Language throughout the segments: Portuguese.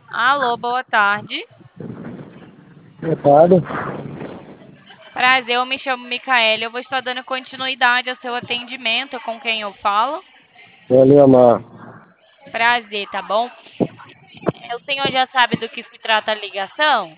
Alô, boa tarde. Boa tarde. Prazer, eu me chamo Micaela. Eu vou estar dando continuidade ao seu atendimento com quem eu falo. Eu lhe amar. Prazer, tá bom? O senhor já sabe do que se trata a ligação?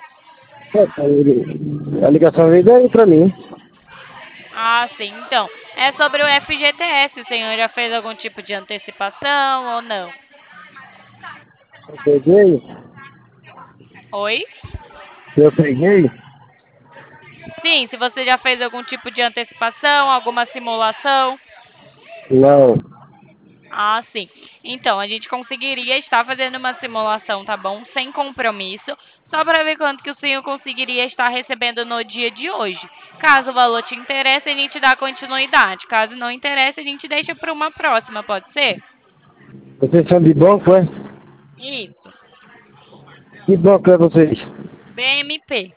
A ligação veio daí pra mim. Ah, sim, então. É sobre o FGTS. O senhor já fez algum tipo de antecipação ou não? Eu peguei, Oi? eu peguei. Sim, se você já fez algum tipo de antecipação, alguma simulação. Não. Ah, sim. Então, a gente conseguiria estar fazendo uma simulação, tá bom? Sem compromisso, só para ver quanto que o senhor conseguiria estar recebendo no dia de hoje. Caso o valor te interesse, a gente dá continuidade. Caso não interesse, a gente deixa para uma próxima, pode ser? Vocês são de banco, é? Isso. Que banco é vocês? BMP.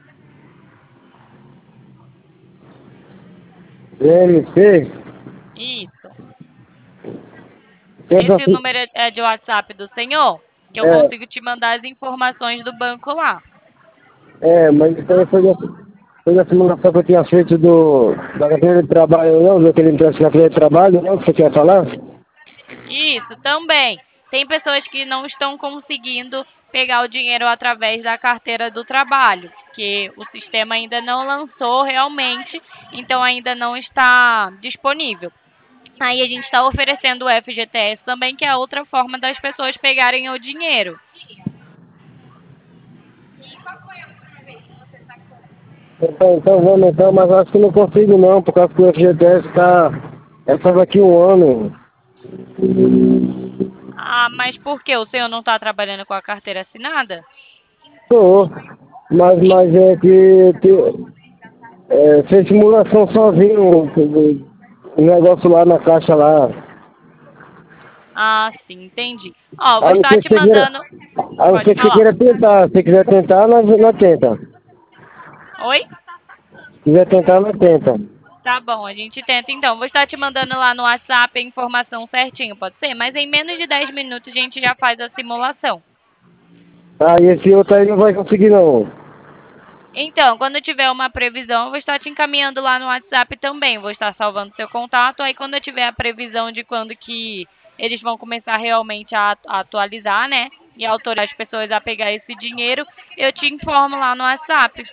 BMC? Isso. Pensa Esse assim. número é de WhatsApp do senhor, que eu É, consigo te mandar as informações do banco lá. mas isso aí foi da simulação que eu tinha feito da carteira de trabalho, não? Daquele impresso de carteira de trabalho, não? Que você quer falar? Isso, também. Tem pessoas que não estão conseguindo pegar o dinheiro através da carteira do trabalho, porque o sistema ainda não lançou realmente, então ainda não está disponível. Aí a gente está oferecendo o FGTS também, que é outra forma das pessoas pegarem o dinheiro. Então vamos então, mas acho que não consigo não, por causa que o FGTS tá. É só daqui um ano. Ah, mas por que o senhor não está trabalhando com a carteira assinada? Tô. Em- Mas é fez simulação sozinho, o negócio lá na caixa lá. Ah, sim, entendi. Ó, vou A não estar ser te que você queira, mandando. a não Pode ser que você falar. queira tentar. Se quiser tentar, nós tenta. Oi? Se quiser tentar, nós tenta. Tá bom, a gente tenta então. Vou estar te mandando lá no WhatsApp a informação certinho, pode ser? Mas em menos de 10 minutos a gente já faz a simulação. Ah, e esse outro aí não vai conseguir não. Então, quando tiver uma previsão, eu vou estar te encaminhando lá no WhatsApp também. Vou estar salvando seu contato. Aí, quando eu tiver a previsão de quando que eles vão começar realmente a atualizar, né? E autorizar as pessoas a pegar esse dinheiro, eu te informo lá no WhatsApp.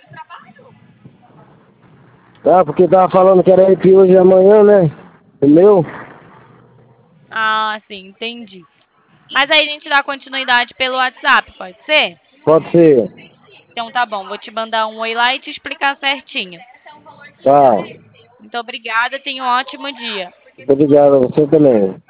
Tá, porque tava falando que era entre hoje e amanhã, né? O meu? Ah, sim, entendi. Mas aí a gente dá continuidade pelo WhatsApp, pode ser? Pode ser. Então tá bom, vou te mandar um oi lá e te explicar certinho. Tá. Muito obrigada, tenha um ótimo dia. Muito obrigado a você também.